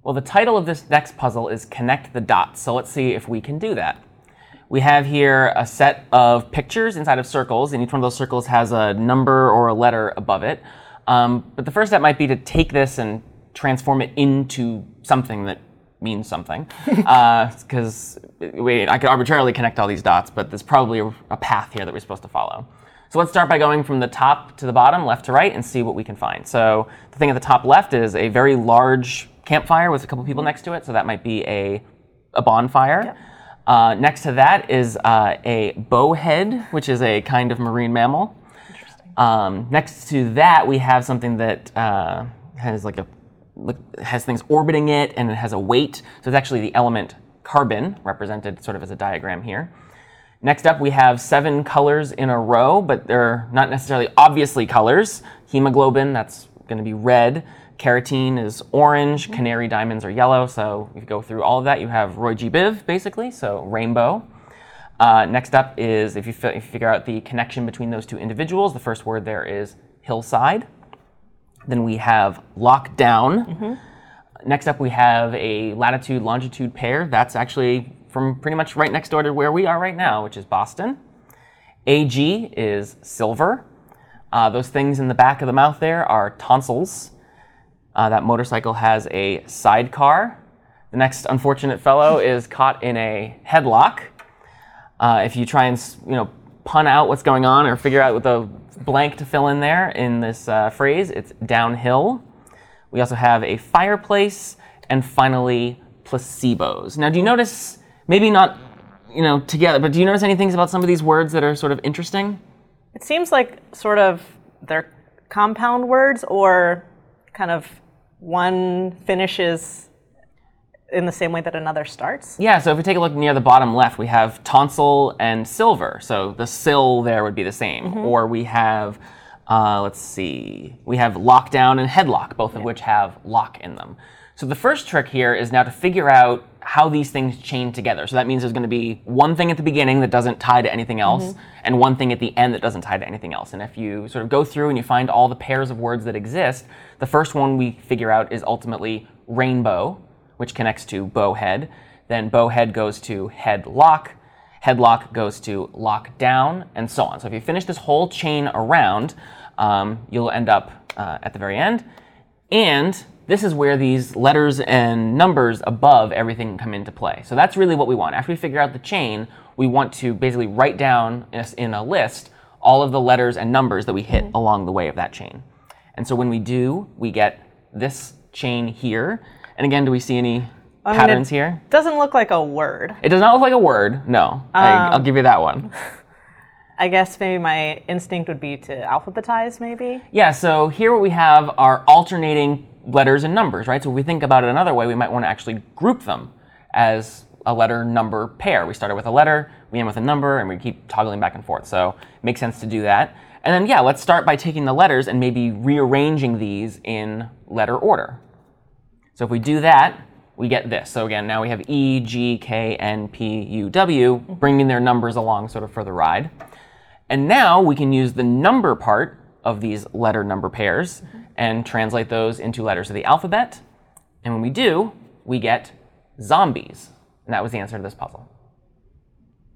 Well, the title of this next puzzle is Connect the Dots, so let's see if we can do that. We have here a set of pictures inside of circles, and each one of those circles has a number or a letter above it. But the first step might be to take this and transform it into something that means something. Because I could arbitrarily connect all these dots, but there's probably a path here that we're supposed to follow. So let's start by going from the top to the bottom, left to right, and see what we can find. So the thing at the top left is a very large campfire with a couple people next to it, so that might be a bonfire. Yep. Next to that is a bowhead, which is a kind of marine mammal. Interesting. Next to that, we have something that has things orbiting it, and it has a weight. So it's actually the element carbon, represented sort of as a diagram here. Next up, we have 7 colors in a row, but they're not necessarily obviously colors. Hemoglobin, that's going to be red. Carotene is orange. Canary diamonds are yellow. So if you go through all of that, you have Roy G. Biv, basically, so rainbow. Next up is, if you figure out the connection between those two individuals, the first word there is hillside. Then we have lockdown. Next up, we have a latitude-longitude pair. That's actually from pretty much right next door to where we are right now, which is Boston. AG is silver. Those things in the back of the mouth there are tonsils. That motorcycle has a sidecar. The next unfortunate fellow is caught in a headlock. If you try and pun out what's going on or figure out what the blank to fill in there in this phrase, it's downhill. We also have a fireplace, and finally placebos. Now, do you notice, maybe not together, but do you notice any things about some of these words that are sort of interesting? It seems like sort of they're compound words, or kind of one finishes in the same way that another starts. Yeah, so if we take a look near the bottom left, we have tonsil and silver. So the sil there would be the same. Or we have, we have lockdown and headlock, both of which have lock in them. So the first trick here is now to figure out how these things chain together. So that means there's going to be one thing at the beginning that doesn't tie to anything else, and one thing at the end that doesn't tie to anything else. And if you sort of go through and you find all the pairs of words that exist, the first one we figure out is ultimately rainbow, which connects to bowhead. Then bowhead goes to headlock, headlock goes to lockdown, and so on. So if you finish this whole chain around, you'll end up at the very end. And this is where these letters and numbers above everything come into play. So that's really what we want. After we figure out the chain, we want to basically write down in a list all of the letters and numbers that we hit along the way of that chain. And so when we do, we get this chain here. And again, do we see any patterns here? It doesn't look like a word. It does not look like a word, no. I'll give you that one. I guess maybe my instinct would be to alphabetize, maybe? Yeah, so here what we have are alternating letters and numbers, right? So if we think about it another way, we might want to actually group them as a letter-number pair. We started with a letter, we end with a number, and we keep toggling back and forth. So it makes sense to do that. And then, yeah, let's start by taking the letters and maybe rearranging these in letter order. So if we do that, we get this. So again, now we have E, G, K, N, P, U, W, bringing their numbers along sort of for the ride. And now we can use the number part of these letter-number pairs and translate those into letters of the alphabet. And when we do, we get zombies. And that was the answer to this puzzle.